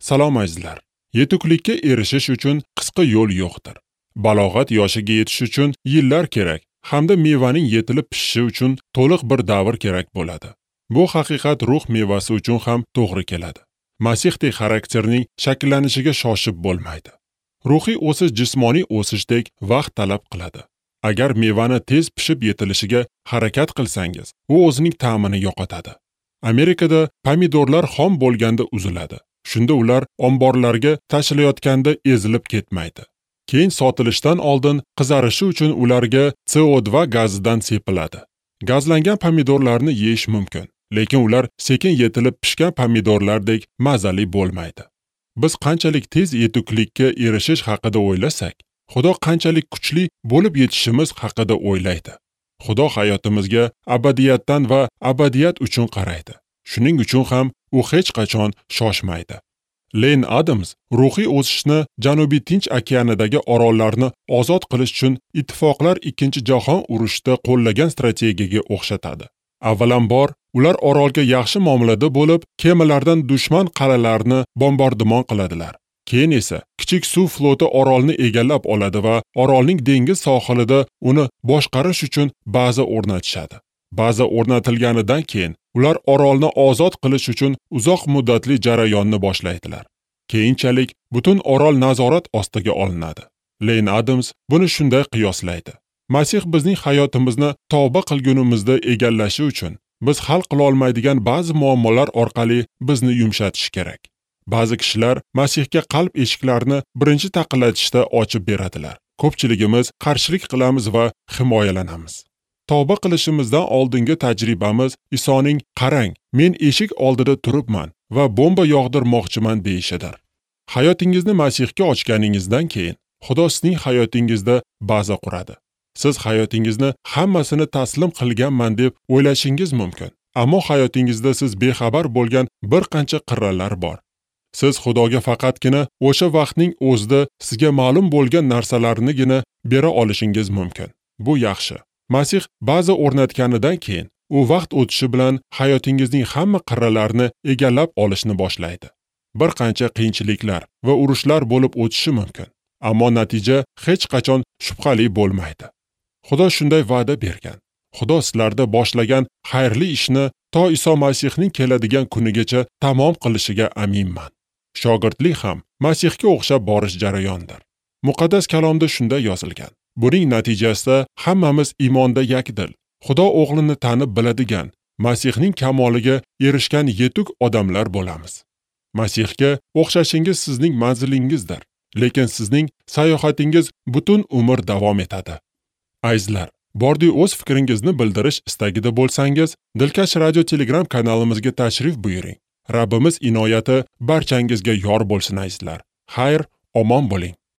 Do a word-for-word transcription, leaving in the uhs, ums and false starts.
Salom azizlar. Yetuklikka erishish uchun qisqa yo'l yo'qdir. Balog'at yoshiga yetish uchun yillar kerak, hamda mevaning yetilib pishishi uchun to'liq bir davr kerak bo'ladi. Bu haqiqat ruh mevasi uchun ham to'g'ri keladi. Masihdek xarakterning shakllanishiga shoshib bo'lmaydi. Ruhiy o'sish jismoniy o'sishdek vaqt talab qiladi. Agar mevani tez pishib yetilishiga harakat qilsangiz, u o'zining ta'mini yo'qotadi. Amerikada pomidorlar xom bo'lganda uziladi. Shunda ular omborlarga tashilayotganda ezilib ketmaydi. Keyin sotilishdan oldin qizarishi uchun ularga C O dva gazidan sepiladi. Gazlangan pomidorlarni yeyish mumkin, lekin ular sekin yetilib pishgan pomidorlardek mazali bo'lmaydi. Biz qanchalik tez yetuklikka erishish haqida o'ylasak, Xudo qanchalik kuchli bo'lib yetishimiz haqida o'ylaydi. Xudo hayotimizga abadiyatdan va abadiyat uchun qaraydi. Shuning uchun ham u hech qachon shoshmaydi. Len Adams ruhiy o'sishni Janubiy Tinch okeanidagi orollarni ozod qilish uchun ittifoqlar Ikkinchi jahon urushida qo'llagan strategiyaga o'xshatadi. Avvalambor, ular orolga yaxshi muomalada bo'lib, kemalardan dushman qalalarini bombardimon qiladilar. Keyin esa kichik suv floti orolni egallab oladi va orolning dengiz sohilida uni boshqarish uchun baza o'rnatishadi. Baza o'rnatilganidan keyin ular orolni ozod qilish uchun uzoq muddatli jarayonni boshlaydilar. Keyinchalik butun orol nazorat ostiga olinadi. Len Adams buni shunday qiyoslaydi. Masih bizning hayotimizni tavba qilgunimizda egallashi uchun biz hal qila olmaydigan ba'zi muammolar orqali bizni yumshatish kerak. Ba'zi kishilar Masihga qalb eshiklarini birinchi taqillatishda ochib beradilar. Ko'pchiligimiz qarshilik qilamiz va himoyalanamiz. Tavba qilishimizdan oldingi tajribamiz Isoning "Qarang, men eshik oldida turibman va bomba yog'dirmoqchiman" deyishidir. Hayotingizni Masihga ochganingizdan keyin Xudo sizning hayotingizda baza quradi. Siz hayotingizni hammasini taslim qilganman deb o'ylashingiz mumkin, ammo hayotingizda siz bexabar bo'lgan bir qancha qirralar bor. Siz Xudoga faqatgina o'sha vaqtning o'zida sizga ma'lum bo'lgan narsalarnigina bera olishingiz mumkin. Bu yaxshi. Masih baza o'rnatganidan keyin u vaqt o'tishi bilan hayotingizning hamma qirralarini egallab olishni boshlaydi. Bir qancha qiyinchiliklar va urushlar bo'lib o'tishi mumkin, ammo natija hech qachon shubhali bo'lmaydi. Xudo shunday va'da bergan. Xudo sizlarda boshlagan xayrli ishni to Iso Masihning keladigan kunigacha tamom qilishiga aminman. Shogirdlik ham Masihga o'xshab borish jarayondir. Muqaddas kalomda shunday yozilgan. Buning natijasida hammamiz iymonda yakdil, Xudo o'g'lini tanib biladigan, Masihning kamoliga erishgan yetuk odamlar bo'lamiz. Masihga o'xshashingiz sizning manzilingizdir, lekin sizning sayohatingiz butun umr davom etadi. Azizlar, Bordi o'z fikringizni bildirish istagida bo'lsangiz, Dilkash radio Telegram kanalimizga tashrif buyuring. Rabbimiz inoyati barchangizga yor bo'lsin azizlar. Xayr, omon bo'ling.